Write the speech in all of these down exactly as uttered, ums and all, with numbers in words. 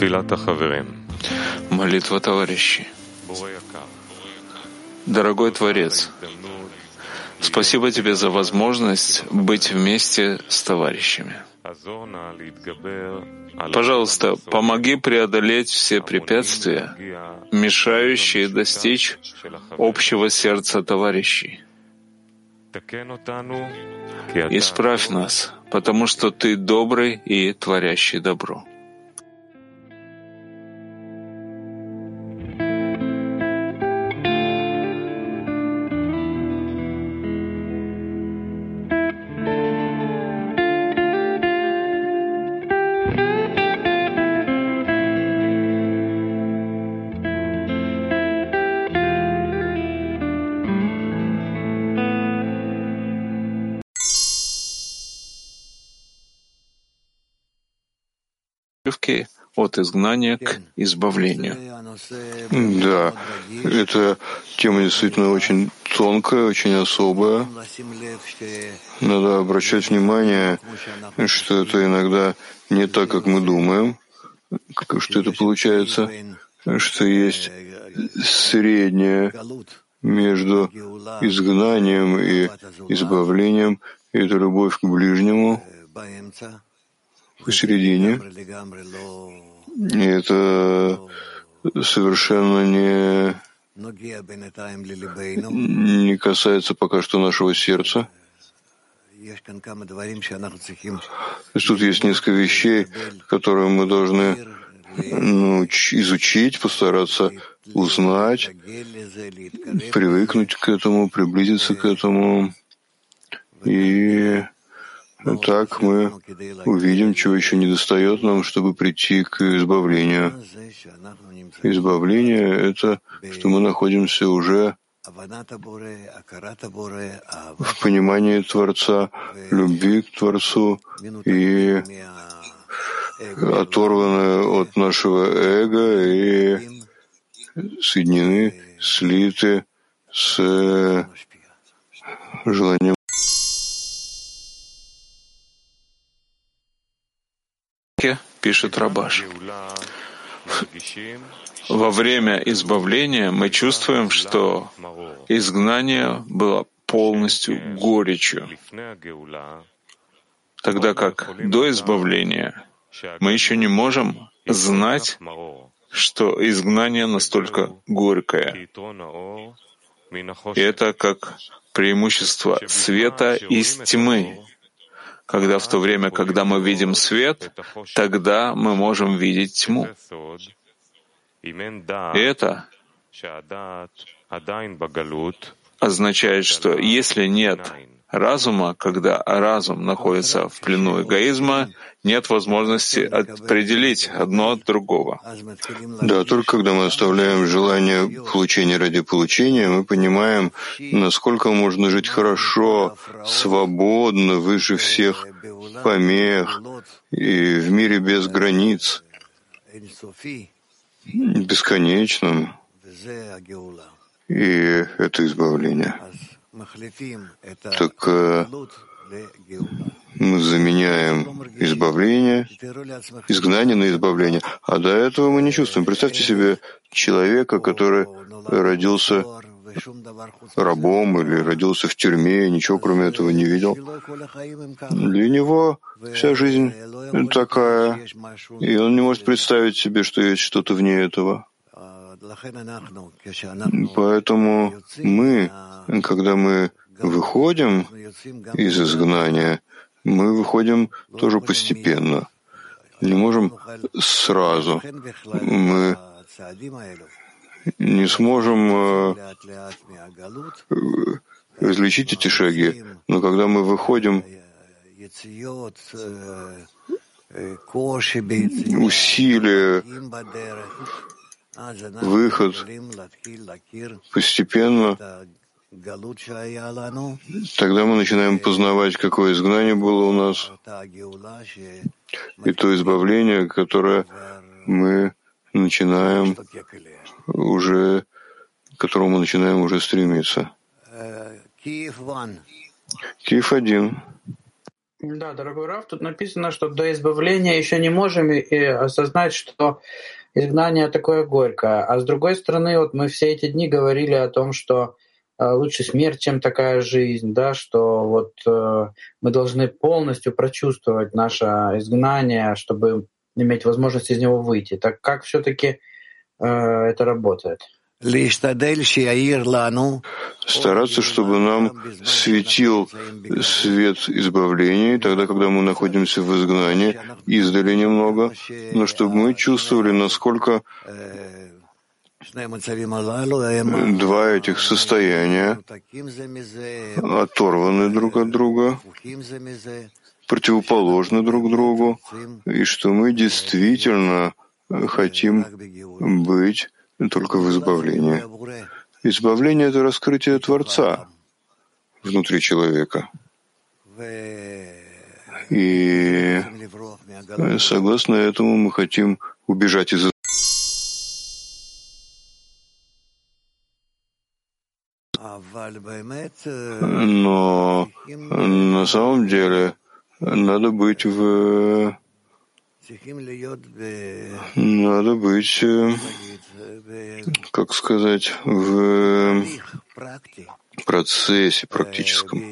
Молитва товарищей. Дорогой Творец, спасибо Тебе за возможность быть вместе с товарищами. Пожалуйста, помоги преодолеть все препятствия, мешающие достичь общего сердца товарищей. Исправь нас, потому что Ты добрый и творящий добро. От изгнания к избавлению. Да, эта тема действительно очень тонкая, очень особая. Надо обращать внимание, что это иногда не так, как мы думаем, что это получается, что есть среднее между изгнанием и избавлением, и это любовь к ближнему посередине. И это совершенно не, не касается пока что нашего сердца. То есть тут есть несколько вещей, которые мы должны ну, изучить, постараться узнать, привыкнуть к этому, приблизиться к этому. И так мы увидим, чего еще недостает нам, чтобы прийти к избавлению. Избавление — это что мы находимся уже в понимании Творца, любви к Творцу и оторваны от нашего эго и соединены, слиты с желанием. Пишет Рабаш. Во время избавления мы чувствуем, что изгнание было полностью горечью, тогда как до избавления мы еще не можем знать, что изгнание настолько горькое. И это как преимущество света из тьмы. Когда в то время, когда мы видим свет, тогда мы можем видеть тьму. И это означает, что если нет разума, когда разум находится в плену эгоизма, нет возможности определить одно от другого. Да, только когда мы оставляем желание получения ради получения, мы понимаем, насколько можно жить хорошо, свободно, выше всех помех и в мире без границ, бесконечном. И это избавление. Так мы заменяем избавление, изгнание на избавление. А до этого мы не чувствуем. Представьте себе человека, который родился рабом или родился в тюрьме, ничего кроме этого не видел. Для него вся жизнь такая, и он не может представить себе, что есть что-то вне этого. Поэтому мы, когда мы выходим из изгнания, мы выходим тоже постепенно. Не можем сразу. Мы не сможем различить эти шаги, но когда мы выходим, усилия, выход постепенно, тогда мы начинаем познавать, какое изгнание было у нас, и то избавление, которое мы начинаем уже, к которому мы начинаем уже стремиться. Киев один. Да, дорогой Рав, тут написано, что до избавления еще не можем и осознать, что изгнание такое горькое. А с другой стороны, вот мы все эти дни говорили о том, что э, лучше смерть, чем такая жизнь, да, что вот э, мы должны полностью прочувствовать наше изгнание, чтобы иметь возможность из него выйти. Так как все-таки э, это работает? Стараться, чтобы нам светил свет избавления, тогда, когда мы находимся в изгнании, издали немного, но чтобы мы чувствовали, насколько два этих состояния оторваны друг от друга, противоположны друг другу, и что мы действительно хотим быть только в избавлении. Избавление — это раскрытие Творца внутри человека. И согласно этому мы хотим убежать из Но на самом деле надо быть в Надо быть, как сказать, в процессе практическом,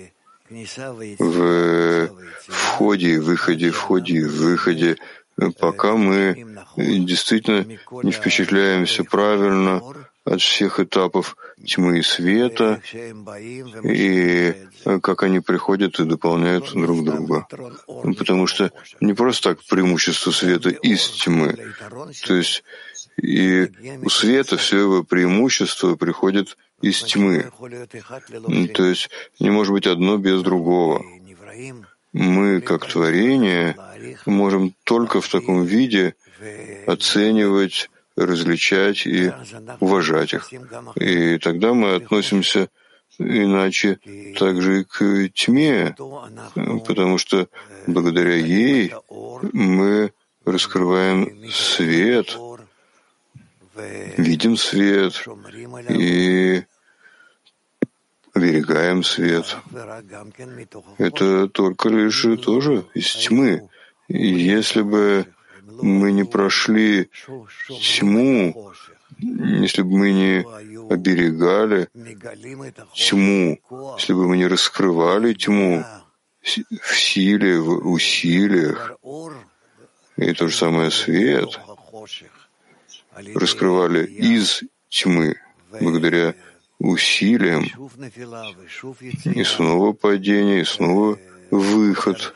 в входе и выходе, входе и выходе, пока мы действительно не впечатляемся правильно от всех этапов тьмы и света, и как они приходят и дополняют друг друга. Потому что не просто так преимущество света из тьмы. То есть и у света все его преимущество приходит из тьмы. То есть не может быть одно без другого. Мы, как творение, можем только в таком виде оценивать, различать и уважать их. И тогда мы относимся иначе также и к тьме, потому что благодаря ей мы раскрываем свет, видим свет и оберегаем свет. Это только лишь тоже из тьмы. И если бы мы не прошли тьму, если бы мы не оберегали тьму, если бы мы не раскрывали тьму в силе, в усилиях, и то же самое свет, раскрывали из тьмы благодаря усилиям, и снова падение, и снова выход.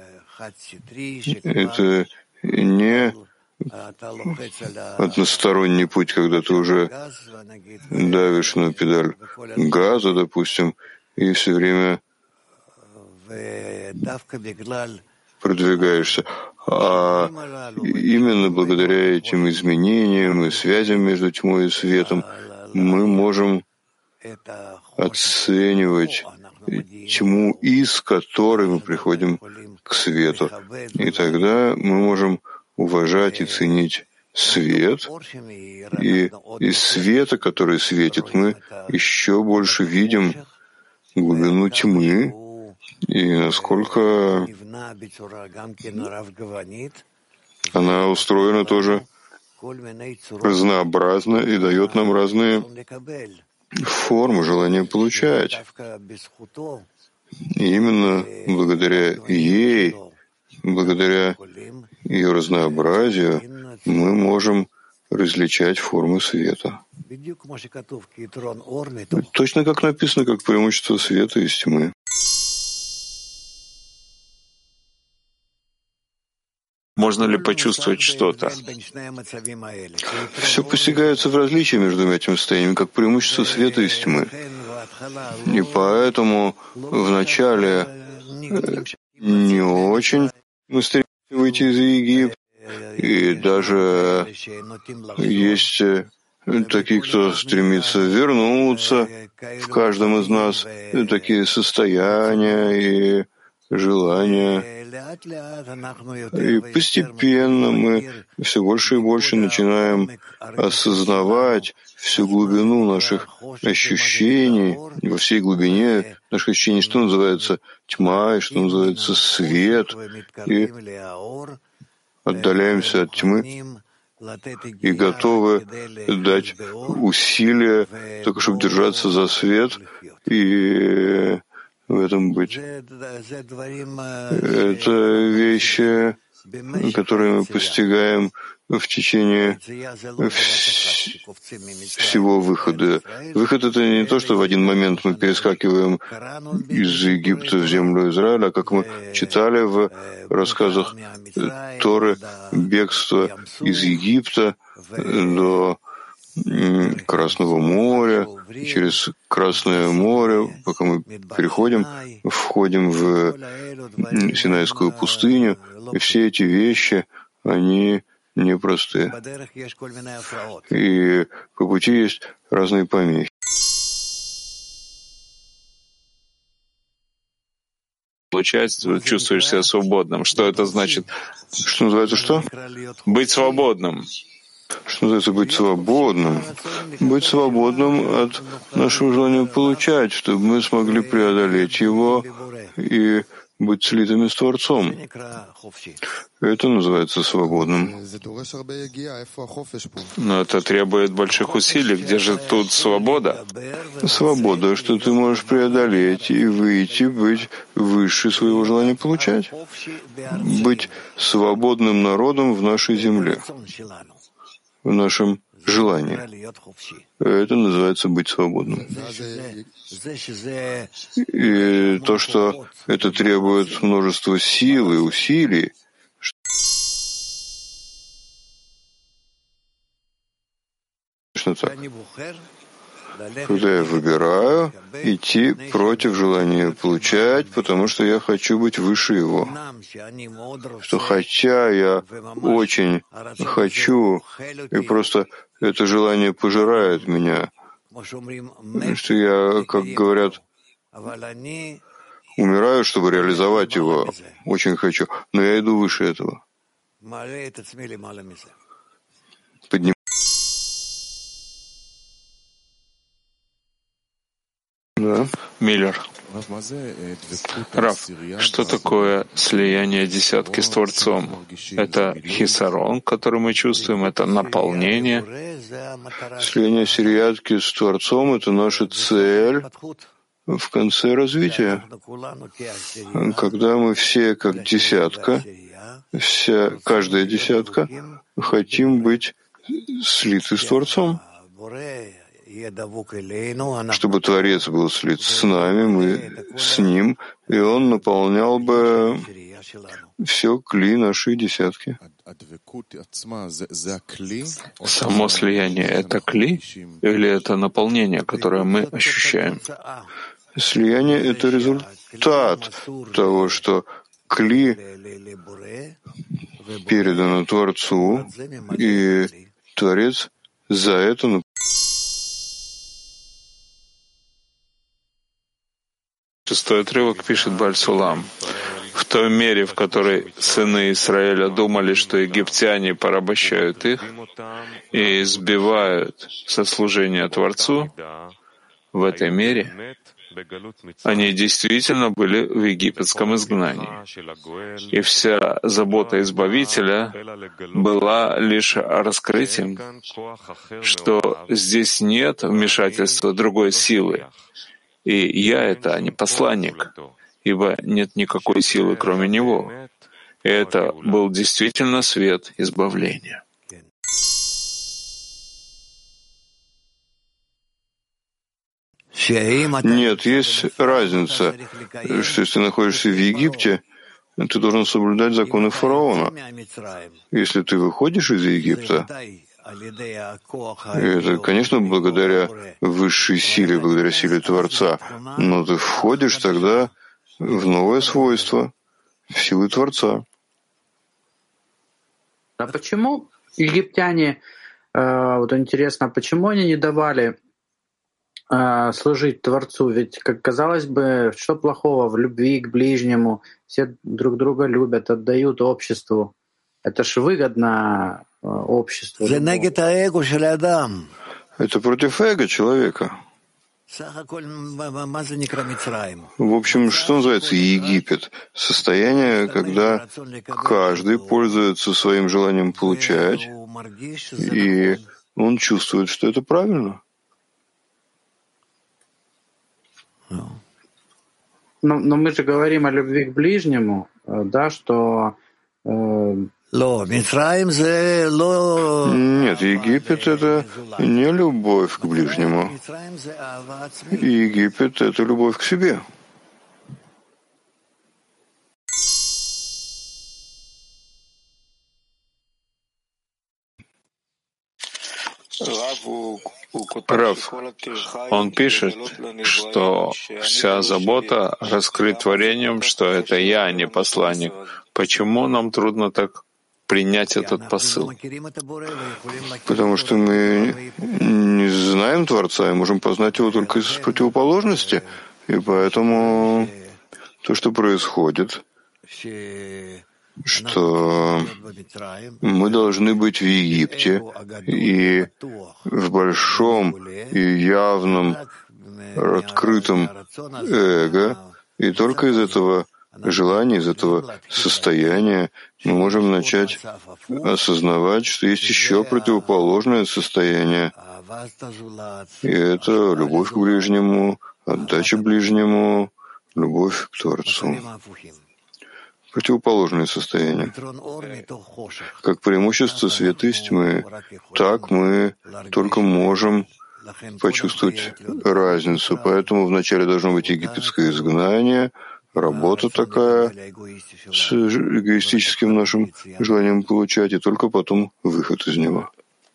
Это не односторонний путь, когда ты уже давишь на педаль газа, допустим, и все время продвигаешься. А именно благодаря этим изменениям и связям между тьмой и светом мы можем оценивать тьму, из которой мы приходим к свету. И тогда мы можем уважать и ценить свет, и из света, который светит, мы еще больше видим глубину тьмы и насколько она устроена тоже разнообразно и дает нам разные формы желания получать. И именно благодаря ей, благодаря ее разнообразию, мы можем различать формы света. Точно как написано, как преимущество света из тьмы. Можно ли почувствовать что-то? Все постигается в различии между этими состояниями, как преимущество света из тьмы. И поэтому вначале не очень мы стремимся выйти из Египта, и даже есть такие, кто стремится вернуться в каждом из нас, такие состояния и желания. И постепенно мы все больше и больше начинаем осознавать всю глубину наших ощущений, во всей глубине наших ощущений, что называется тьма и что называется свет, и отдаляемся от тьмы и готовы дать усилия, только чтобы держаться за свет и в этом быть. Это вещи, которые мы постигаем в течение всего выхода. Выход — это не то, что в один момент мы перескакиваем из Египта в землю Израиля, а как мы читали в рассказах Торы, бегство из Египта до Красного моря, через Красное море, пока мы переходим, входим в Синайскую пустыню, и все эти вещи, они непростые. И по пути есть разные помехи. Получается, чувствуешь себя свободным. Что это значит? Что называется что? Быть свободным. Что называется быть свободным? Быть свободным от нашего желания получать, чтобы мы смогли преодолеть его и быть слитыми с Творцом. Это называется свободным. Но это требует больших усилий. Где же тут свобода? Свобода, что ты можешь преодолеть и выйти, быть выше своего желания получать. Быть свободным народом в нашей земле, в нашем желании. Это называется быть свободным. И то, что это требует множества сил и усилий, точно так. Когда я выбираю идти против желания получать, потому что я хочу быть выше его. Что хотя я очень хочу, и просто это желание пожирает меня, что я, как говорят, умираю, чтобы реализовать его, очень хочу, но я иду выше этого. Поднимаю. Да. Миллер. Рав, что такое слияние десятки с Творцом? Это хисарон, который мы чувствуем, это наполнение. Слияние сериатки с Творцом — это наша цель в конце развития. Когда мы все как десятка, вся, каждая десятка, хотим быть слиты с Творцом. Чтобы Творец был слит с нами, мы с Ним, и Он наполнял бы все кли нашей десятки. Само слияние — это кли или это наполнение, которое мы ощущаем? Слияние — это результат того, что кли передано Творцу, и Творец за это наполняет. Шестой отрывок пишет Бааль Сулам. В той мере, в которой сыны Израиля думали, что египтяне порабощают их и избивают со служения Творцу, в этой мере они действительно были в египетском изгнании. И вся забота Избавителя была лишь раскрытием, что здесь нет вмешательства другой силы. И я — это, а не посланник, ибо нет никакой силы, кроме него. И это был действительно свет избавления. Нет, есть разница, что если ты находишься в Египте, ты должен соблюдать законы фараона. Если ты выходишь из Египта, это, конечно, благодаря высшей силе, благодаря силе Творца, но ты входишь тогда в новое свойство, в силы Творца. А почему египтяне, вот интересно, почему они не давали служить Творцу? Ведь, как казалось бы, что плохого в любви к ближнему? Все друг друга любят, отдают обществу. Это ж выгодно обществу. Это против эго человека. В общем, что называется Египет? Состояние, когда каждый пользуется своим желанием получать, и он чувствует, что это правильно. Но, но мы же говорим о любви к ближнему, да, что... Э... Нет, Египет — это не любовь к ближнему. Египет — это любовь к себе. Рав, он пишет, что вся забота раскрыть творением, что это я, а не посланник. Почему нам трудно так принять этот посыл? Потому что мы не знаем Творца и можем познать его только из противоположности. И поэтому то, что происходит, что мы должны быть в Египте и в большом и явном открытом эго, и только из этого желания, из этого состояния мы можем начать осознавать, что есть еще противоположное состояние. И это любовь к ближнему, отдача ближнему, любовь к Творцу. Противоположное состояние. Как преимущество света из тьмы, так мы только можем почувствовать разницу. Поэтому вначале должно быть египетское изгнание, работа такая с эгоистическим нашим желанием получать, и только потом выход из него.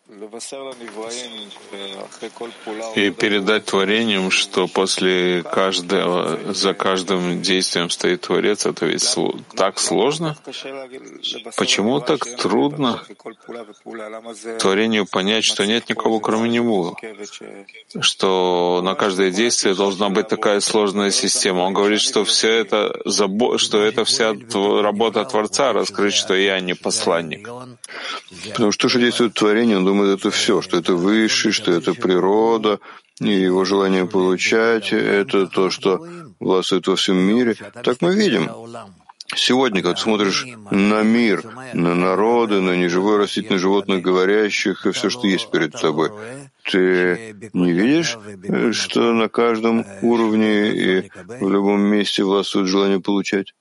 И передать творениям, что после каждого, за каждым действием стоит Творец, это ведь так сложно? Почему так трудно творению понять, что нет никого, кроме Него? Что на каждое действие должна быть такая сложная система. Он говорит, что все это, что это вся работа Творца, раскрыть, что я не посланник. Потому что то, что действует творение, он думает, это все, что это высшее, что это природа, и его желание получать, это то, что властвует во всем мире. Так мы видим. Сегодня, когда смотришь на мир, на народы, на неживое растительное животных, говорящих, и все, что есть перед тобой, ты не видишь, что на каждом уровне и в любом месте властвует желание получать?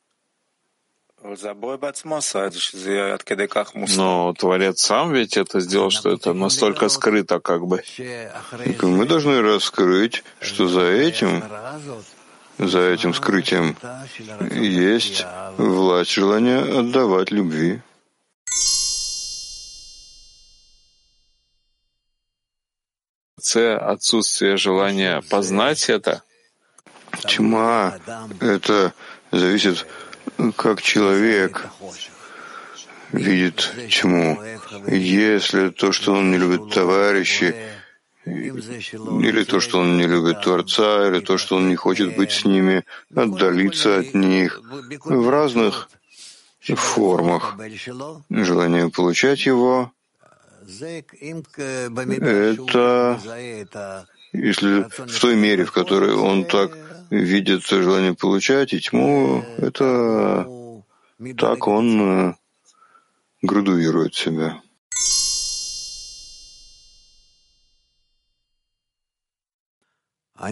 Но Творец сам ведь это сделал, что это настолько скрыто, как бы. Так мы должны раскрыть, что за этим, за этим скрытием есть власть желания отдавать любви. Отсутствие желания познать это? Тьма — это зависит, как человек видит тьму. Если то, что он не любит товарищей, или то, что он не любит Творца, или то, что он не хочет быть с ними, отдалиться от них в разных формах. Желание получать его — это, если в той мере, в которой он так видит желание получать и тьму, это так он градуирует себя. Я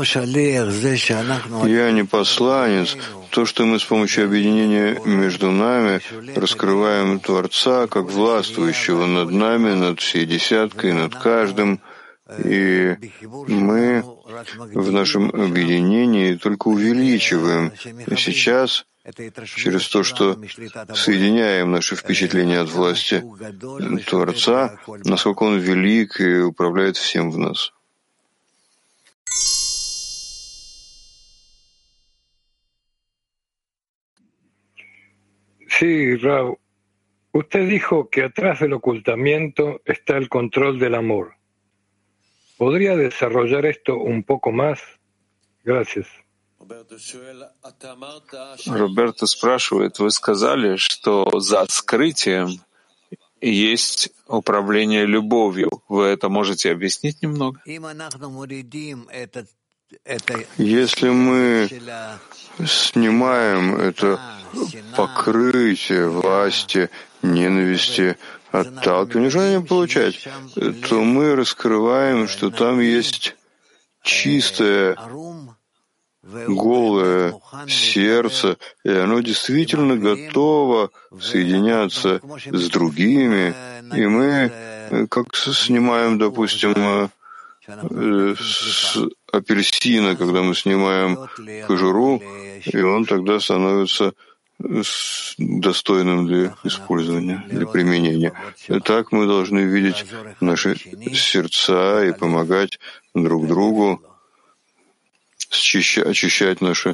не посланец. То, что мы с помощью объединения между нами раскрываем Творца как властвующего над нами, над всей десяткой, над каждым, и мы в нашем объединении только увеличиваем сейчас через то, что соединяем наши впечатления от власти Творца, насколько Он велик и управляет всем в нас. Sí, Rav, usted dijo que atrás del ocultamiento está el control del amor. ¿Podría desarrollar esto un poco más? Gracias. Роберто спрашивает, вы сказали, что за скрытием есть управление любовью. Вы это можете объяснить немного? Если мы снимаем это покрытие власти, ненависти, отталкивания, желания получать, то мы раскрываем, что там есть чистое, голое сердце, и оно действительно готово соединяться с другими, и мы как снимаем, допустим, с апельсина, когда мы снимаем кожуру, и он тогда становится достойным для использования, для применения. И так мы должны видеть наши сердца и помогать друг другу, очищать наши.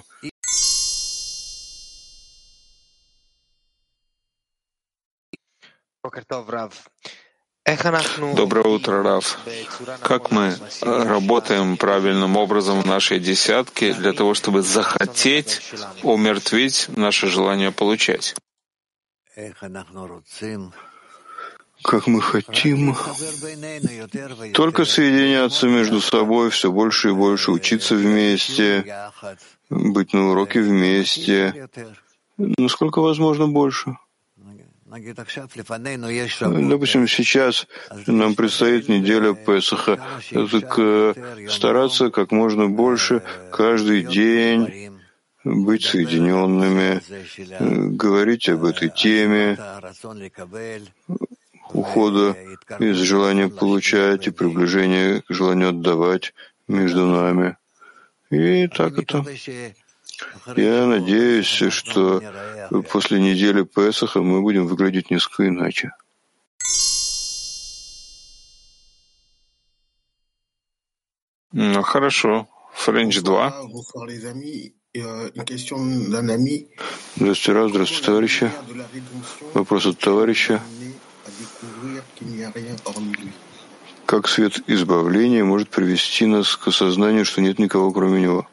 Доброе утро, Рав. Как мы работаем правильным образом в нашей десятке для того, чтобы захотеть умертвить наше желание получать? Как мы хотим только соединяться между собой, все больше и больше учиться вместе, быть на уроке вместе, насколько возможно больше. Допустим, сейчас нам предстоит неделя Песаха, так стараться как можно больше каждый день быть соединенными, говорить об этой теме, ухода из желания получать и приближения к желанию отдавать между нами. И так это. Я надеюсь, что после недели Песаха мы будем выглядеть несколько иначе. Ну, хорошо. Френч два. Здравствуйте, Рав, здравствуйте, товарищи. Вопрос от товарища. Как свет избавления может привести нас к осознанию, что нет никого, кроме него?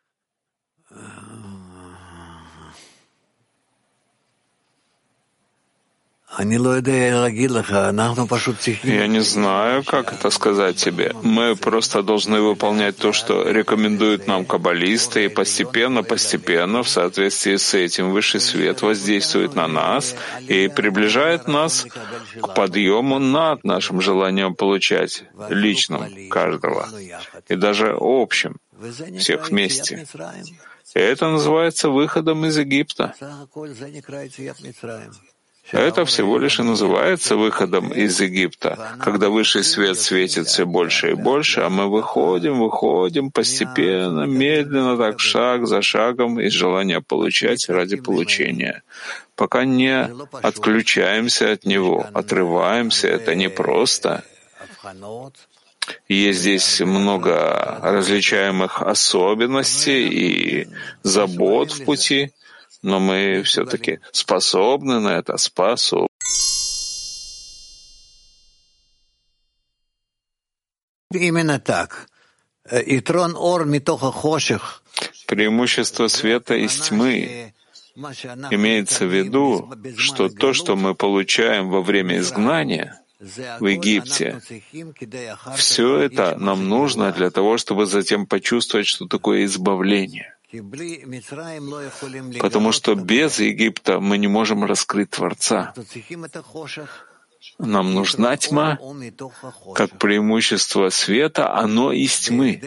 Я не знаю, как это сказать тебе. Мы просто должны выполнять то, что рекомендуют нам каббалисты, и постепенно, постепенно, в соответствии с этим, высший свет воздействует на нас и приближает нас к подъему над нашим желанием получать, личным каждого, и даже общим, всех вместе. И это называется выходом из Египта. Это всего лишь и называется выходом из Египта, когда высший свет светит все больше и больше, а мы выходим, выходим постепенно, медленно, так шаг за шагом из желания получать ради получения. Пока не отключаемся от него, отрываемся, это непросто. Есть здесь много различаемых особенностей и забот в пути, но мы все-таки способны на это, способны. Именно так. Преимущество света из тьмы. Имеется в виду, что то, что мы получаем во время изгнания в Египте, все это нам нужно для того, чтобы затем почувствовать, что такое избавление. Потому что без Египта мы не можем раскрыть Творца. Нам нужна тьма, как преимущество света, оно из тьмы,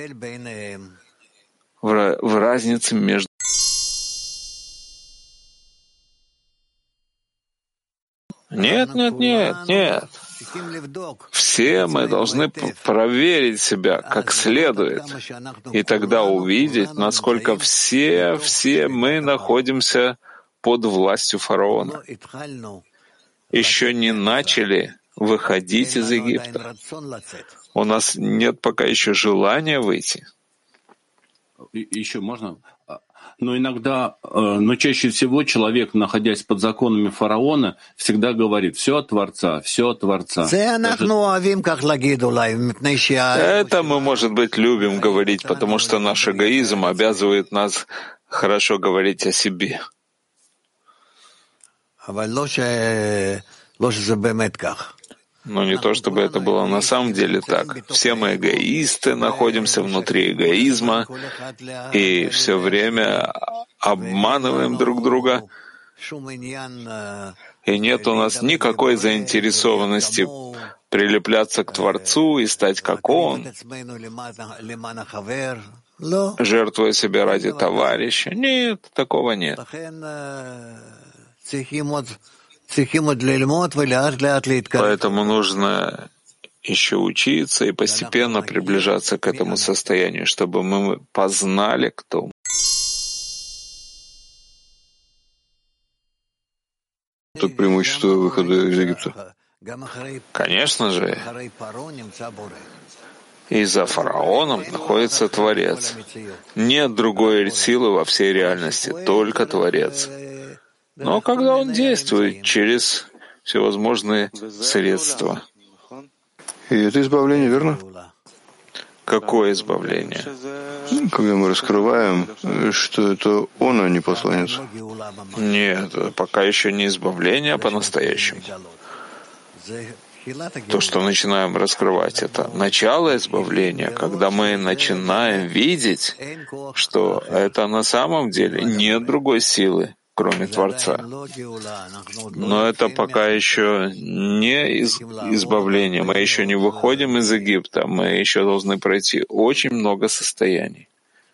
в, в разнице между... Нет, нет, нет, нет. Все мы должны проверить себя как следует, и тогда увидеть, насколько все, все мы находимся под властью фараона. Еще не начали выходить из Египта. У нас нет пока еще желания выйти. Еще можно? Но иногда, но чаще всего человек, находясь под законами фараона, всегда говорит: все от Творца, все от Творца. Это мы, может быть, любим говорить, потому что наш эгоизм обязывает нас хорошо говорить о себе. Но не то, чтобы это было на самом деле так. Все мы эгоисты, находимся внутри эгоизма и все время обманываем друг друга. И нет у нас никакой заинтересованности прилепляться к Творцу и стать как Он, жертвуя себя ради товарища. Нет, такого нет. Поэтому нужно еще учиться и постепенно приближаться к этому состоянию, чтобы мы познали, кто мы. Тут преимущество выхода из Египта. Конечно же, и за фараоном находится Творец. Нет другой силы во всей реальности, только Творец. Но когда он действует через всевозможные средства. И это избавление, верно? Какое избавление? Когда мы раскрываем, что это он, а не посланец. Нет, пока еще не избавление, а по-настоящему. То, что начинаем раскрывать, это начало избавления, когда мы начинаем видеть, что это на самом деле нет другой силы, кроме Творца. Но это пока еще не из- избавление. Мы еще не выходим из Египта. Мы еще должны пройти очень много состояний.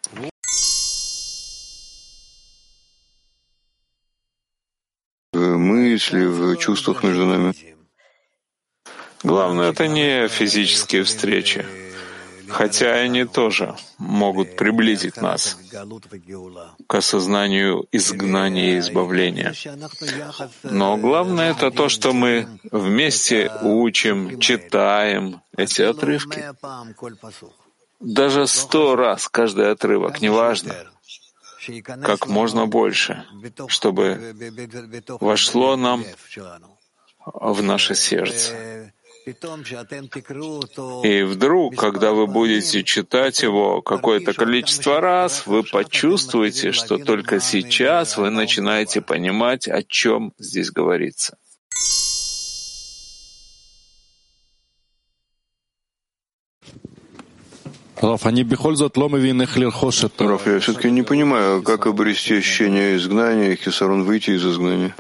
В мысли, в чувствах между нами. Главное, это не физические встречи, хотя они тоже могут приблизить нас к осознанию изгнания и избавления. Но главное — это то, что мы вместе учим, читаем эти отрывки. Даже сто раз каждый отрывок, неважно, как можно больше, чтобы вошло нам в наше сердце. И вдруг, когда вы будете читать его какое-то количество раз, вы почувствуете, что только сейчас вы начинаете понимать, о чем здесь говорится. Раф, я все-таки не понимаю, как обрести ощущение изгнания и хисарон выйти из изгнания.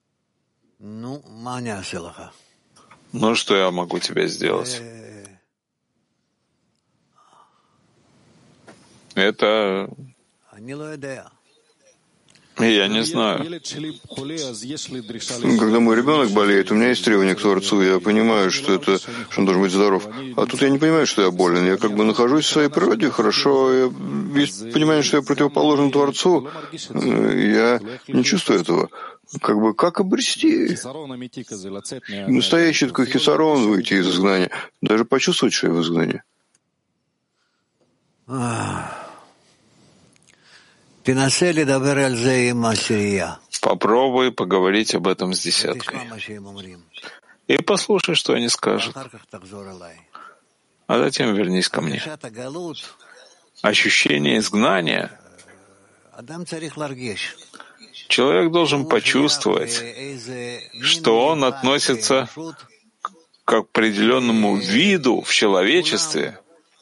Ну, что я могу тебе сделать? Это... Я не знаю. Когда мой ребенок болеет, у меня есть требования к Творцу, я понимаю, что это, что он должен быть здоров. А тут я не понимаю, что я болен. Я как бы нахожусь в своей природе, хорошо. Я, есть понимание, что я противоположен Творцу. Я не чувствую этого. Как бы как обрести настоящий такой хисарон, выйти из изгнания, даже почувствовать, что я в изгнании. Попробуй поговорить об этом с десяткой. И послушай, что они скажут. А затем вернись ко мне. Ощущение изгнания. Человек должен почувствовать, что он относится к определенному виду в человечестве,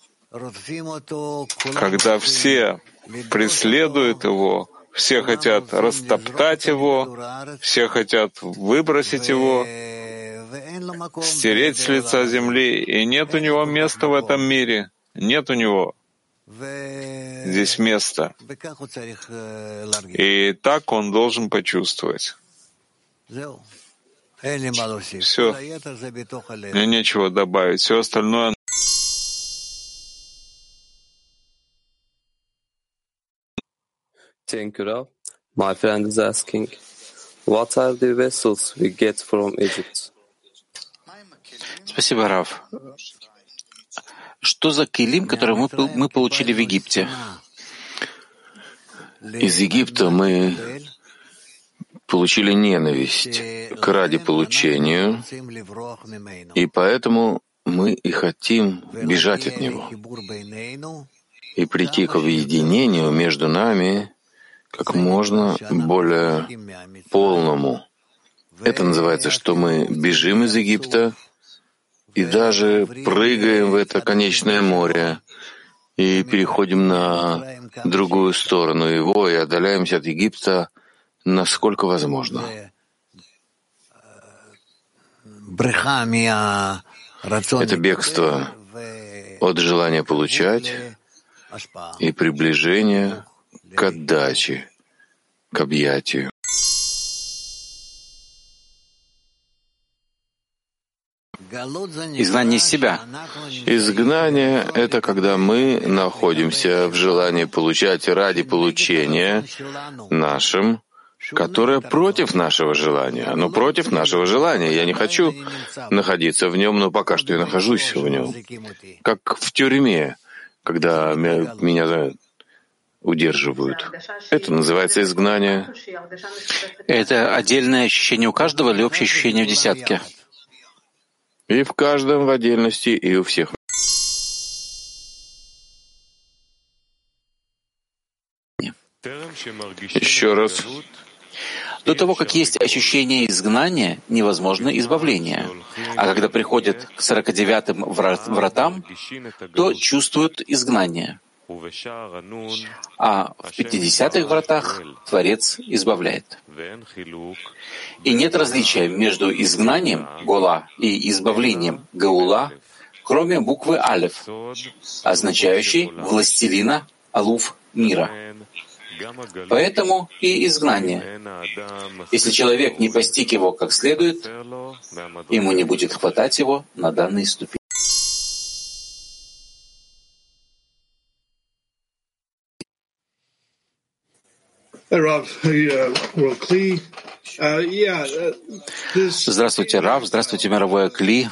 когда все преследуют его, все хотят растоптать его, все хотят выбросить его, стереть с лица земли, и нет у него места в этом мире, нет у него здесь места. И так он должен почувствовать. Все. Мне нечего добавить. Все остальное... Thank you, Rav. My friend is asking, what are the vessels we get from Egypt? Спасибо, Рав. Что за килим, который мы, мы получили в Египте? Из Египта мы получили ненависть к ради получению, и поэтому мы и хотим бежать от него и прийти к объединению между нами как можно более полному, Это называется, что мы бежим из Египта и даже прыгаем в это конечное море и переходим на другую сторону его и отдаляемся от Египта насколько возможно. Это бегство от желания получать и приближение к отдаче, к объятию. Изгнание из себя. Изгнание — это когда мы находимся в желании получать ради получения нашим, которое против нашего желания. Оно против нашего желания. Я не хочу находиться в нем, но пока что я нахожусь в нем. Как в тюрьме, когда меня удерживают. Это называется изгнание. Это отдельное ощущение у каждого или общее ощущение в десятке? И в каждом в отдельности, и у всех. Еще раз. До того, как есть ощущение изгнания, невозможно избавление. А когда приходят к сорока девятым вратам, то чувствуют изгнание. А в пятидесятых вратах Творец избавляет. И нет различия между изгнанием Гола и избавлением Гаула, кроме буквы Алеф, означающей властелина Алуф мира. Поэтому и изгнание. Если человек не постиг его как следует, ему не будет хватать его на данной ступени. Здравствуйте, Рав. Здравствуйте, мировое Кли.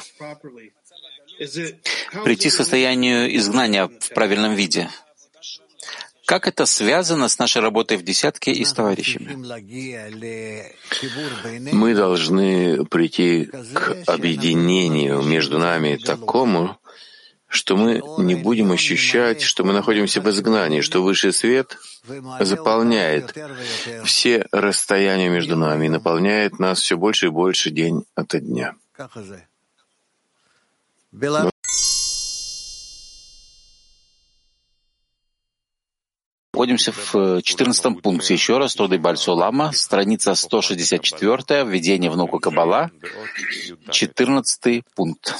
Прийти к состоянию изгнания в правильном виде. Как это связано с нашей работой в десятке и с товарищами? Мы должны прийти к объединению между нами такому, что мы не будем ощущать, что мы находимся в изгнании, что высший свет заполняет все расстояния между нами и наполняет нас все больше и больше день ото дня. Находимся в четырнадцатом пункте. Еще раз, Тоды Бальсулама, страница сто шестьдесят четыре, введение в науку Каббала, четырнадцатый пункт.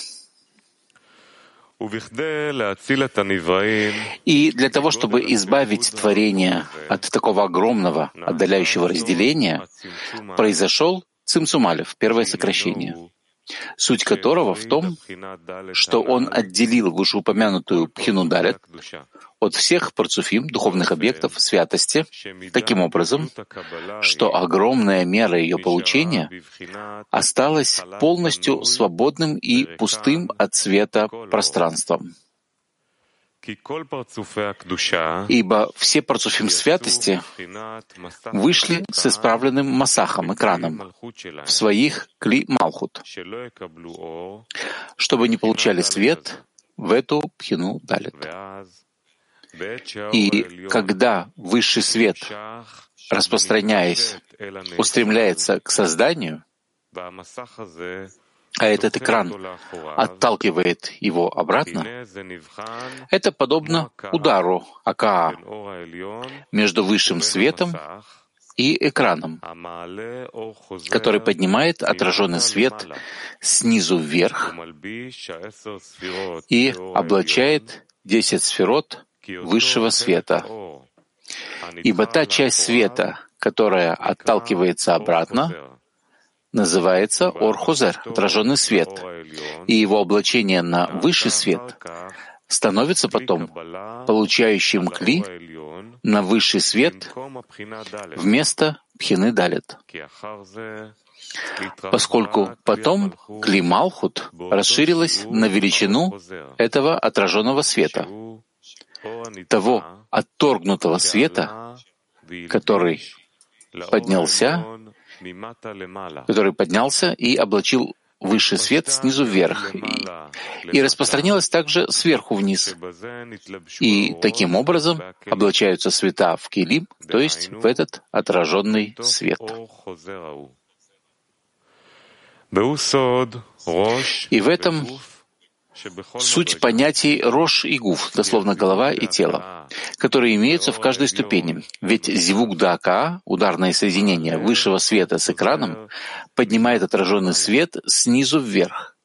И для того, чтобы избавить творение от такого огромного, отдаляющего разделения, произошел Цимцум Алеф, первое сокращение, суть которого в том, что он отделил вышеупомянутую Пхину Далет от всех парцуфим, духовных объектов, святости, таким образом, что огромная мера ее получения осталась полностью свободным и пустым от света пространством. Ибо все парцуфим святости вышли с исправленным масахом, экраном, в своих кли малхут, чтобы не получали свет в эту пхину далет. И когда высший свет, распространяясь, устремляется к созданию, а этот экран отталкивает его обратно, это подобно удару Акаа между высшим светом и экраном, который поднимает отраженный свет снизу вверх и облачает десять сферот высшего света. Ибо та часть света, которая отталкивается обратно, называется Ор-Хозер, отраженный свет, и его облачение на высший свет становится потом получающим кли на высший свет вместо пхины далет. Поскольку потом кли Малхут расширилась на величину этого отраженного света, того отторгнутого света, который поднялся, который поднялся и облачил высший свет снизу вверх, и, и распространилось также сверху вниз. И таким образом облачаются света в килим, то есть в этот отраженный свет. И в этом суть понятий рош и гуф, дословно голова и тело, которые имеются в каждой ступени. Ведь зивук дака, ударное соединение высшего света с экраном, поднимает отраженный свет снизу вверх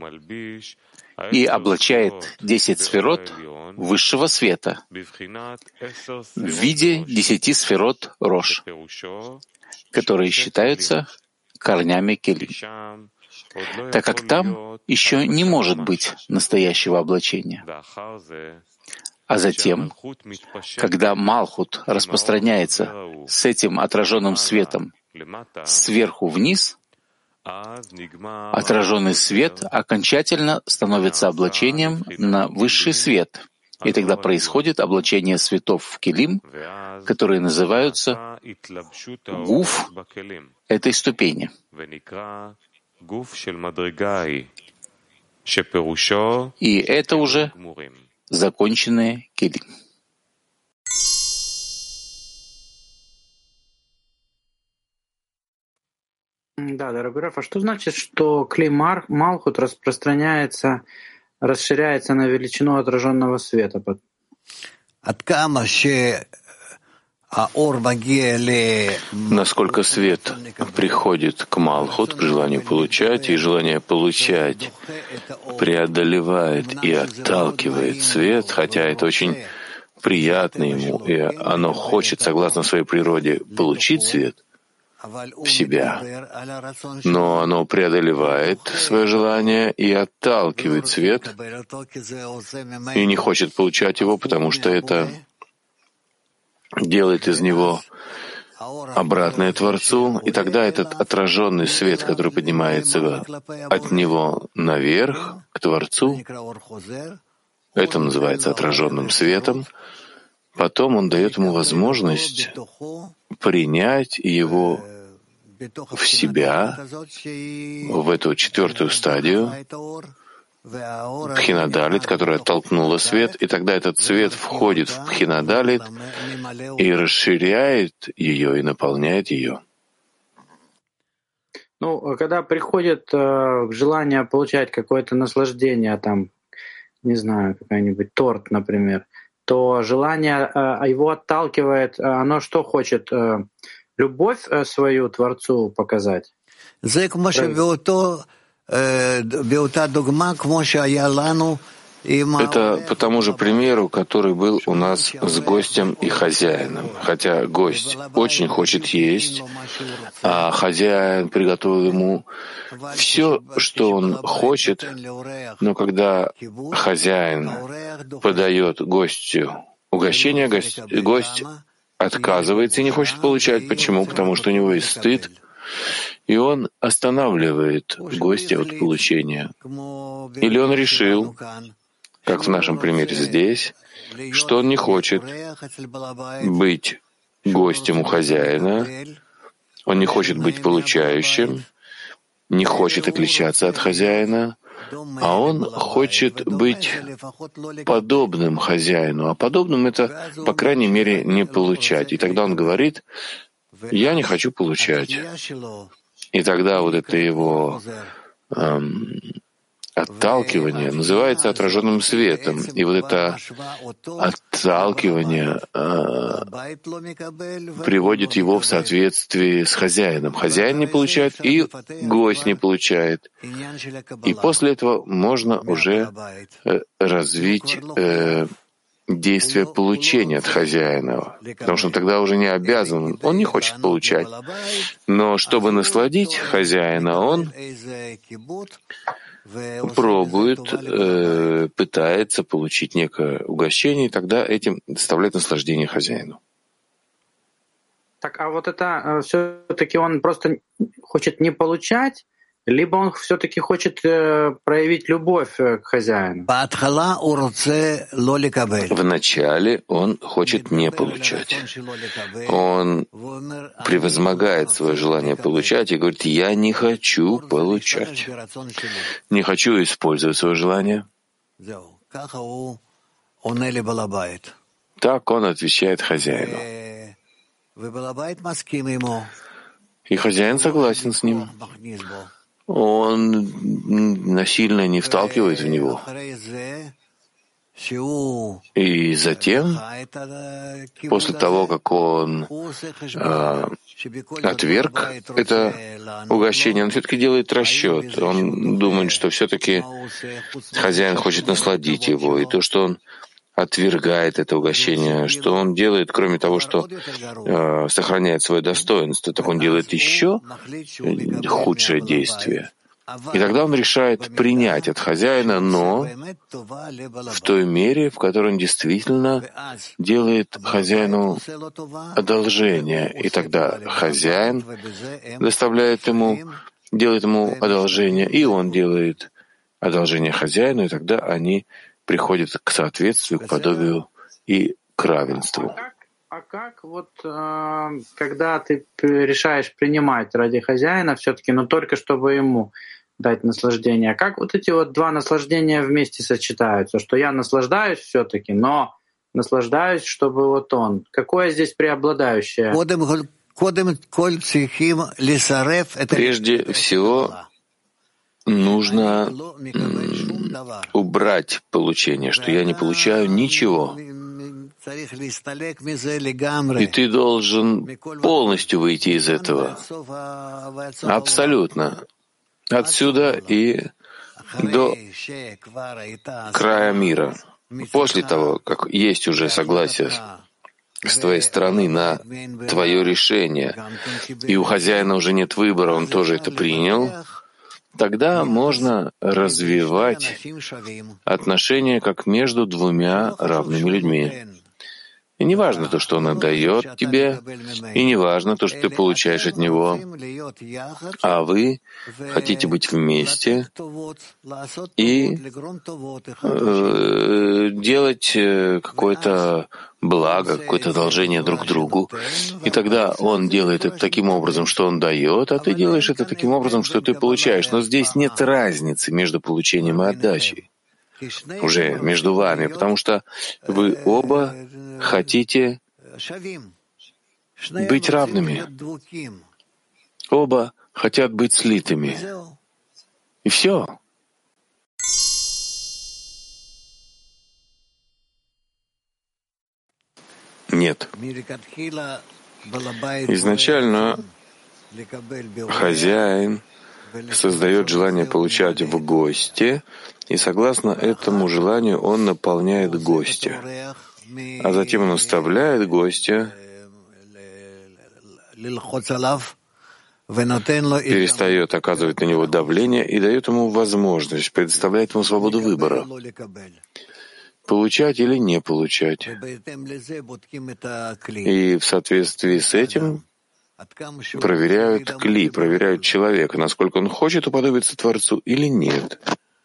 и облачает десять сферот высшего света в виде десяти сферот рош, которые считаются корнями кели, так как там еще не может быть настоящего облачения. А затем, когда Малхут распространяется с этим отраженным светом сверху вниз, отраженный свет окончательно становится облачением на высший свет, и тогда происходит облачение светов в келим, которые называются гуф этой ступени. И это уже законченные келим. Да, дорогой Раф, а что значит, что клей Малхут распространяется, расширяется на величину отраженного света? Насколько свет приходит к Малхут, к желанию получать, и желание получать преодолевает и отталкивает свет, хотя это очень приятно ему, и оно хочет, согласно своей природе, получить свет в себя, но оно преодолевает свое желание и отталкивает свет, и не хочет получать его, потому что это делает из него обратное Творцу, и тогда этот отраженный свет, который поднимается от него наверх, к Творцу, это называется отраженным светом, потом он дает ему возможность принять его в себя, в эту четвертую стадию, Пхинадалит, которая оттолкнула свет, и тогда этот свет входит в Пхинадалит и расширяет ее и наполняет ее. Ну, когда приходит э, желание получать какое-то наслаждение, там, не знаю, какой-нибудь торт, например, то желание э, его отталкивает, э, оно что хочет? Э, любовь э, свою Творцу показать? Это по тому же примеру, который был у нас с гостем и хозяином. Хотя гость очень хочет есть, а хозяин приготовил ему все, что он хочет, но когда хозяин подает гостю угощение, гость, гость отказывается и не хочет получать. Почему? Потому что у него есть стыд, и он останавливает гостя от получения. Или он решил, как в нашем примере здесь, что он не хочет быть гостем у хозяина, он не хочет быть получающим, не хочет отличаться от хозяина, а он хочет быть подобным хозяину. А подобным — это, по крайней мере, не получать. И тогда он говорит: «Я не хочу получать». И тогда вот это его эм, отталкивание называется отраженным светом. И вот это отталкивание э, приводит его в соответствие с хозяином. Хозяин не получает, и гость не получает. И после этого можно уже э, развить э, действие получения от хозяина, потому что он тогда уже не обязан, он не хочет получать. Но чтобы насладить хозяина, он пробует, э, пытается получить некое угощение, и тогда этим доставляет наслаждение хозяину. Так, а вот это э, все-таки он просто хочет не получать, либо он все-таки хочет э, проявить любовь к хозяину? Вначале он хочет не получать. Он превозмогает свое желание получать и говорит: «Я не хочу получать. Не хочу использовать свое желание». Так он отвечает хозяину. И хозяин согласен с ним. он насильно не вталкивает в него. И затем, после того, как он э, отверг это угощение, он все-таки делает расчет. Он думает, что все-таки хозяин хочет насладить его, и то, что он отвергает это угощение, что он делает, кроме того, что э, сохраняет свое достоинство, так он делает еще худшее действие. И тогда он решает принять от хозяина, но в той мере, в которой он действительно делает хозяину одолжение. И тогда хозяин доставляет ему, делает ему одолжение, и он делает одолжение хозяину, и тогда они приходят к соответствию, к подобию и к равенству. А как вот, когда ты решаешь принимать ради хозяина все-таки, но только чтобы ему дать наслаждение, как вот эти вот два наслаждения вместе сочетаются, что я наслаждаюсь все-таки, но наслаждаюсь, чтобы вот он. Какое здесь преобладающее? Прежде всего, нужно убрать получение, что я не получаю ничего. И ты должен полностью выйти из этого. Абсолютно. Отсюда и до края мира. После того, как есть уже согласие с твоей стороны на твое решение, и у хозяина уже нет выбора, он тоже это принял, тогда можно развивать отношения как между двумя равными людьми. И не важно то, что он отдает тебе, и не важно то, что ты получаешь от него, а вы хотите быть вместе и э, делать какое-то благо, какое-то одолжение друг другу. И тогда он делает это таким образом, что он дает, а ты делаешь это таким образом, что ты получаешь. Но здесь нет разницы между получением и отдачей. Уже между вами, потому что вы оба хотите быть равными. Оба хотят быть слитыми. И все. Нет. Изначально хозяин создает желание получать в гости, и согласно этому желанию он наполняет гостя. А затем он оставляет гостя, перестает оказывать на него давление и дает ему возможность, предоставляет ему свободу выбора, получать или не получать. И в соответствии с этим проверяют кли, проверяют человека, насколько он хочет уподобиться Творцу или нет.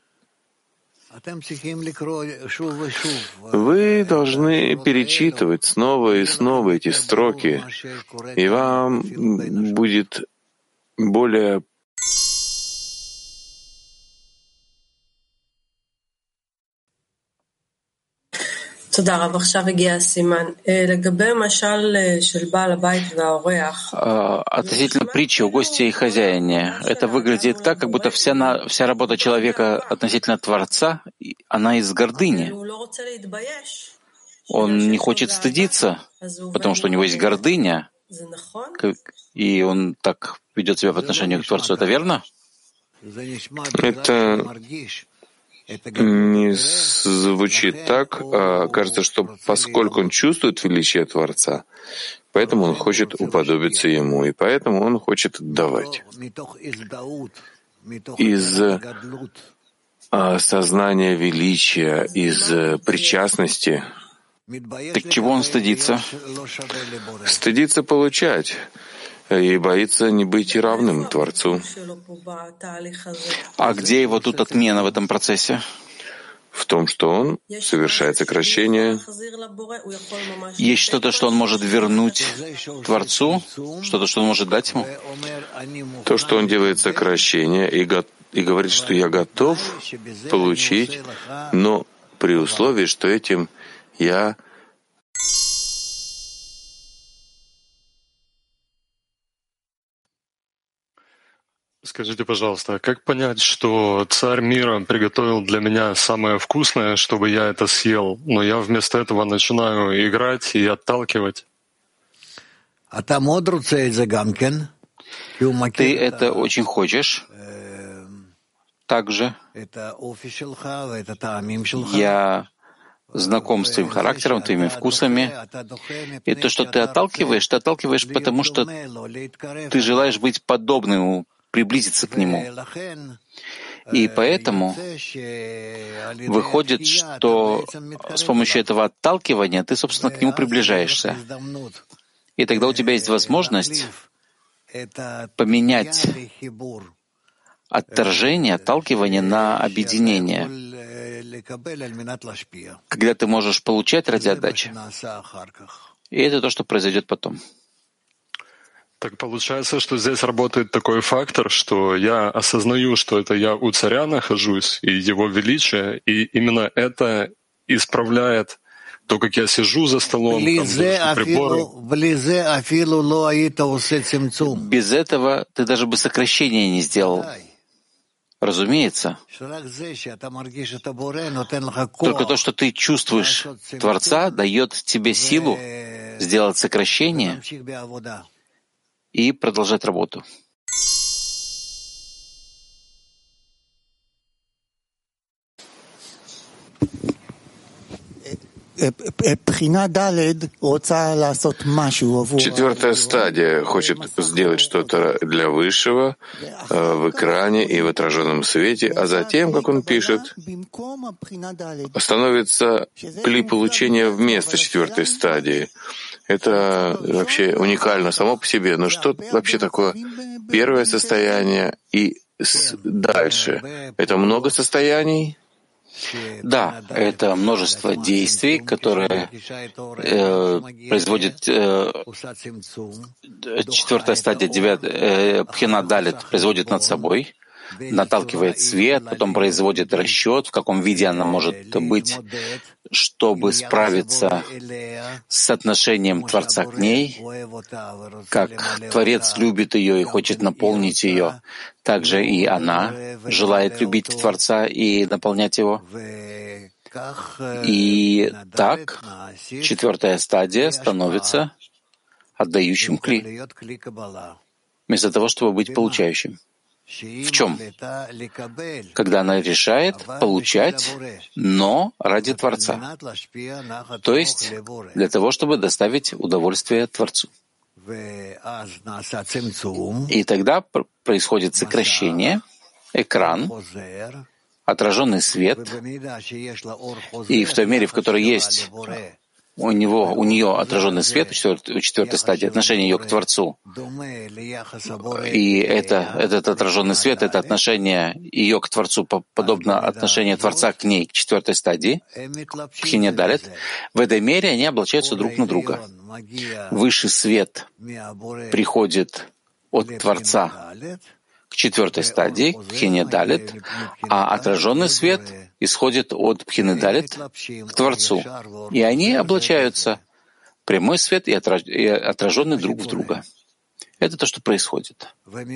Вы должны перечитывать снова и снова эти строки, и вам будет более Относительно притчи о госте и хозяине, это выглядит так, как будто вся, на, вся работа человека относительно Творца, она из гордыни. Он не хочет стыдиться, потому что у него есть гордыня, и он так ведет себя по отношению к Творцу. Это верно? Это не звучит так, а кажется, что поскольку он чувствует величие Творца, поэтому он хочет уподобиться ему, и поэтому он хочет давать. Из сознания величия, из причастности. Так чего он стыдится? Стыдится получать и боится не быть равным Творцу. А где его тут отмена в этом процессе? В том, что он совершает сокращение. Есть что-то, что он может вернуть Творцу? Что-то, что он может дать ему? То, что он делает сокращение и, го- и говорит, что я готов получить, но при условии, что этим я Скажите, пожалуйста, как понять, что царь мира приготовил для меня самое вкусное, чтобы я это съел, но я вместо этого начинаю играть и отталкивать? Ты это очень хочешь. Также я знаком с твоим характером, твоими вкусами. И то, что ты отталкиваешь, ты отталкиваешь, потому что ты желаешь быть подобным ему, приблизиться к нему. И поэтому выходит, что с помощью этого отталкивания ты, собственно, к нему приближаешься. И тогда у тебя есть возможность поменять отторжение, отталкивание на объединение, когда ты можешь получать ради отдачи. И это то, что произойдет потом. Так получается, что здесь работает такой фактор, что я осознаю, что это я у царя нахожусь, и его величие, и именно это исправляет то, как я сижу за столом, там, приборы. Без этого ты даже бы сокращения не сделал. Разумеется. Только то, что ты чувствуешь Творца, дает тебе силу сделать сокращение и продолжать работу. Четвертая стадия хочет сделать что-то для высшего э, в экране и в отраженном свете, а затем, как он пишет, становится кли получения вместо четвертой стадии. Это вообще уникально само по себе. Но что вообще такое первое состояние и дальше? Это много состояний? Да, это множество действий, которые э, производит э, четвертая стадия, девятая, э, Пхина Далит производит над собой, наталкивает свет, потом производит расчет, в каком виде она может быть, чтобы справиться с отношением Творца к ней, как Творец любит ее и хочет наполнить ее, также и она желает любить Творца и наполнять его. И так четвертая стадия становится отдающим кли, вместо того, чтобы быть получающим. В чем? Когда она решает получать, но ради Творца. То есть для того, чтобы доставить удовольствие Творцу. И тогда происходит сокращение, экран, отраженный свет, и в той мере, в которой есть у него, у нее отраженный свет, у четвертой, у четвертой стадии, отношение ее к Творцу. И это, этот отраженный свет, это отношение ее к Творцу, подобно отношению Творца к ней, к четвертой стадии, Пхине Далит. В этой мере они облачаются друг на друга. Высший свет приходит от Творца к четвертой стадии, к Пхине Далит, а отраженный свет исходит от Пхины Далит к Творцу. И они облачаются, прямой свет и отраженный друг в друга. Это то, что происходит.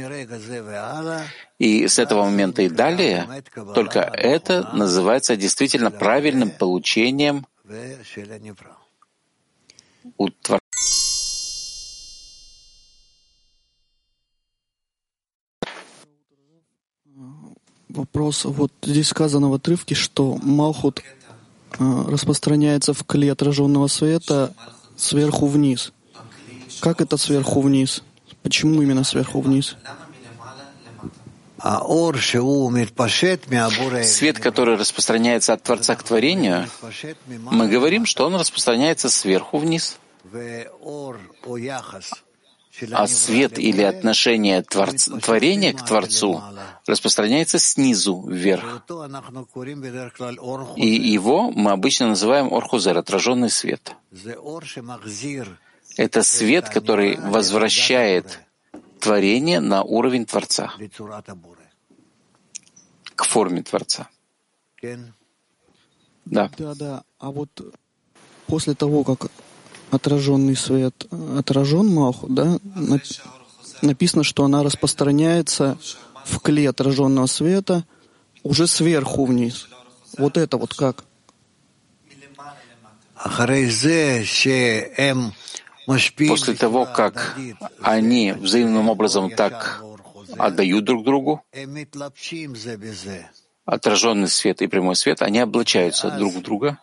И с этого момента и далее только это называется действительно правильным получением у Творца. Вопрос. Вот здесь сказано в отрывке, что Малхут э, распространяется в кли отраженного света сверху вниз. Как это сверху вниз? Почему именно сверху вниз? Свет, который распространяется от Творца к творению, мы говорим, что он распространяется сверху вниз. А свет или отношение творц... творения к Творцу распространяется снизу вверх. И его мы обычно называем Орхузер, отраженный свет. Это свет, который возвращает творение на уровень Творца, к форме Творца. Да. Да, да. А вот после того, как отраженный свет отражен Малхут, да, написано, что она распространяется в клей отраженного света уже сверху вниз. Вот это вот как? После того, как они взаимным образом так отдают друг другу, отраженный свет и прямой свет, они облачаются друг в друга.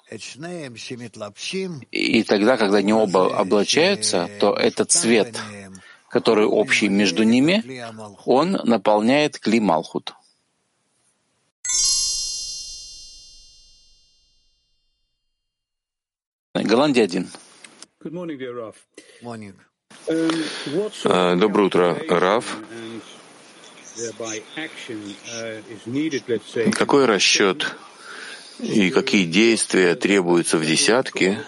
И тогда, когда они оба облачаются, то этот свет, который общий между ними, он наполняет кли Малхут. Голландия один. Доброе утро, Рав. Какой расчет и какие действия требуются в десятке,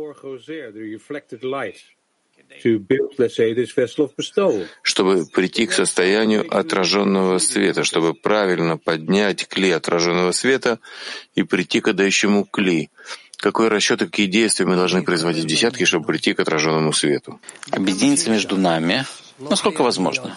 чтобы прийти к состоянию отраженного света, чтобы правильно поднять кли отраженного света и прийти к отдающему кли? Какой расчет и какие действия мы должны производить в десятке, чтобы прийти к отраженному свету? Объединиться между нами, насколько возможно.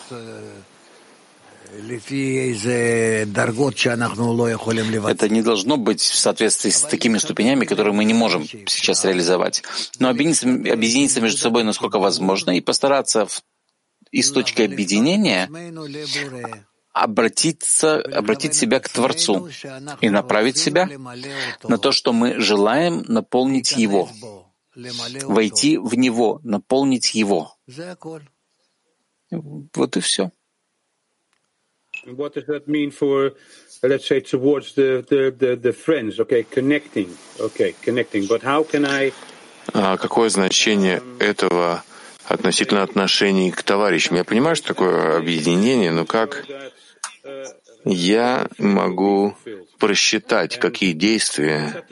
Это не должно быть в соответствии с такими ступенями, которые мы не можем сейчас реализовать. Но объединиться, объединиться между собой насколько возможно и постараться в, из точки объединения обратиться, обратить себя к Творцу и направить себя на то, что мы желаем наполнить Его, войти в Него, наполнить Его. Вот и все. What does that mean for, let's say, towards the, the, the, the friends? Okay, connecting. Okay, connecting. But how can I... А какое значение этого относительно отношений к товарищам? Я понимаю, что такое объединение, но как я могу просчитать, какие действия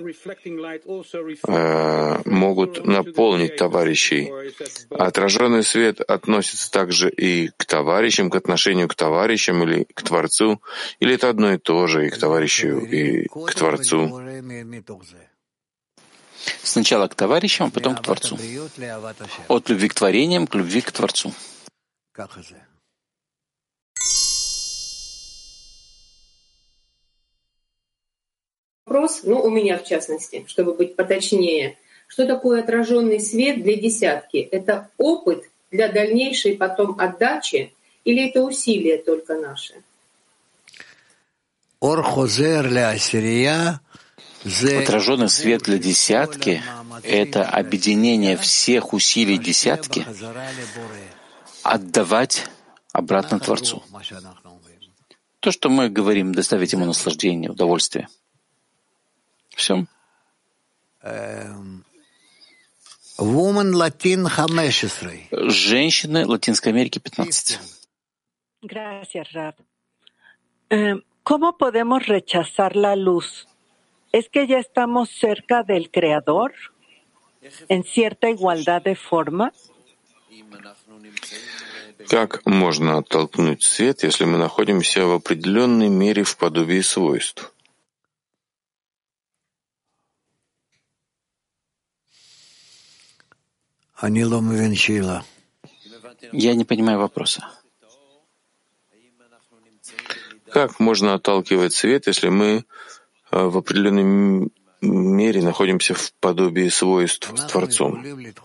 э, могут наполнить товарищей? Отраженный свет относится также и к товарищам, к отношению к товарищам или к Творцу, или это одно и то же и к товарищу, и к Творцу? Сначала к товарищам, а потом к Творцу. От любви к творениям к любви к Творцу. Вопрос, ну, у меня в частности, чтобы быть поточнее. Что такое отраженный свет для десятки? Это опыт для дальнейшей потом отдачи или это усилия только наши? Отраженный свет для десятки — это объединение всех усилий десятки отдавать обратно Творцу. То, что мы говорим, доставить ему наслаждение, удовольствие. Все. Женщины Латинской Америки пятнадцать. Gracias, Rab. ¿Cómo podemos rechazar la luz? ¿Es que ya estamos cerca del Creador en cierta igualdad de forma? Как можно оттолкнуть свет, если мы находимся в определенной мере в подобии свойств? Я не понимаю вопроса. Как можно отталкивать свет, если мы в определенной мере находимся в подобии свойств с Творцом?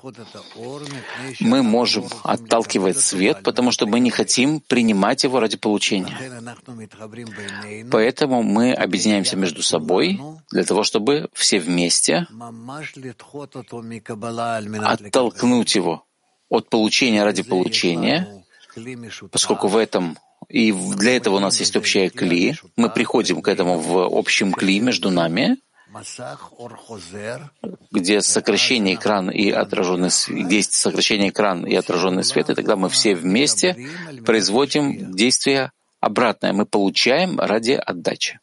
Мы можем отталкивать свет, потому что мы не хотим принимать его ради получения. Поэтому мы объединяемся между собой для того, чтобы все вместе оттолкнуть его от получения ради получения, поскольку в этом и для этого у нас есть общая кли, мы приходим к этому в общем кли между нами, где сокращение экрана и отраженный свет, есть сокращение экрана и отраженный свет, и тогда мы все вместе производим действие обратное. Мы получаем ради отдачи.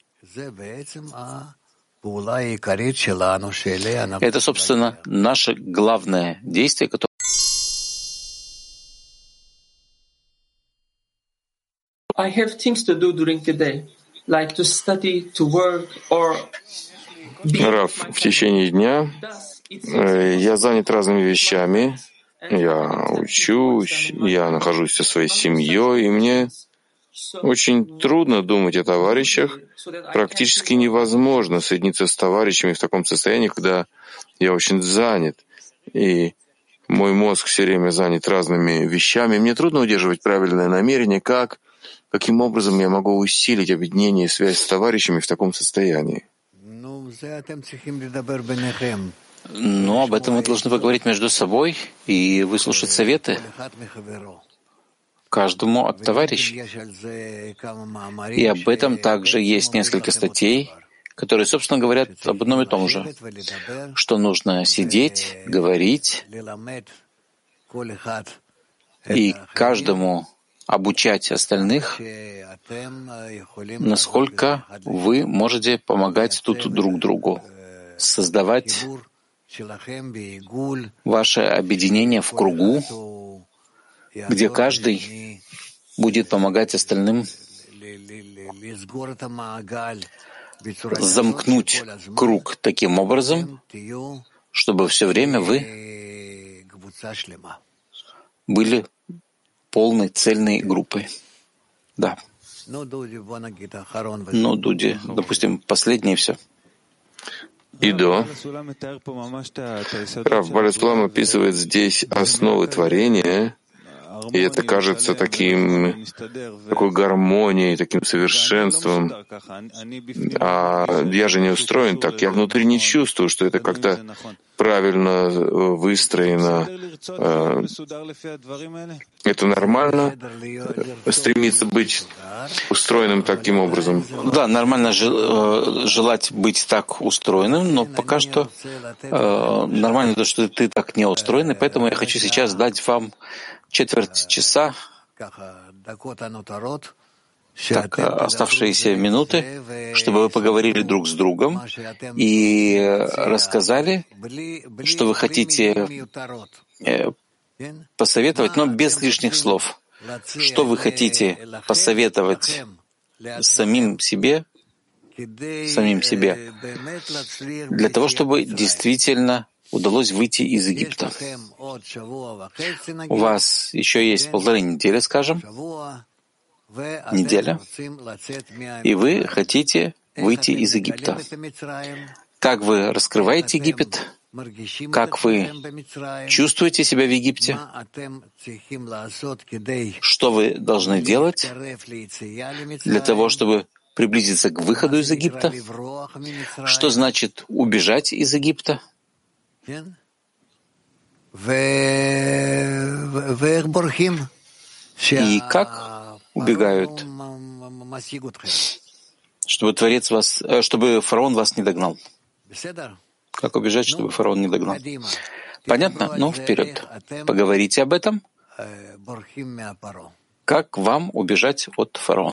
Это, собственно, наше главное действие, которое I have things to do during the day, like to study, to work, or Рав, в течение дня я занят разными вещами, я учусь, я нахожусь со своей семьей, и мне Очень трудно думать о товарищах, практически невозможно соединиться с товарищами в таком состоянии, когда я очень занят, и мой мозг все время занят разными вещами. Мне трудно удерживать правильное намерение, как, каким образом я могу усилить объединение и связь с товарищами в таком состоянии. Но об этом вы должны поговорить между собой и выслушать советы каждому от товарищей. И об этом также есть несколько статей, которые, собственно, говорят об одном и том же, что нужно сидеть, говорить и каждому обучать остальных, насколько вы можете помогать тут друг другу, создавать ваше объединение в кругу, где каждый будет помогать остальным замкнуть круг таким образом, чтобы все время вы были полной, цельной группой. Да. Ну, Дуди, допустим, последнее все. Идо. Рав Баля-Сулам описывает здесь основы творения, и это кажется таким, такой гармонией, таким совершенством. А я же не устроен так. Я внутри не чувствую, что это как-то правильно выстроено. Это нормально стремиться быть устроенным таким образом? Да, нормально желать быть так устроенным, но пока что э, нормально то, что ты так не устроен, и поэтому я хочу сейчас дать вам четверть часа, так, оставшиеся минуты, чтобы вы поговорили друг с другом и рассказали, что вы хотите посоветовать, но без лишних слов. Что вы хотите посоветовать самим себе, самим себе, для того, чтобы действительно удалось выйти из Египта. У вас еще есть полторы недели, скажем, неделя, и вы хотите выйти из Египта. Как вы раскрываете Египет? Как вы чувствуете себя в Египте? Что вы должны делать для того, чтобы приблизиться к выходу из Египта? Что значит убежать из Египта? И как убегают, чтобы Творец вас, чтобы фараон вас не догнал? Как убежать, чтобы фараон не догнал? Понятно? Ну, вперед. Поговорите об этом. Как вам убежать от фараона?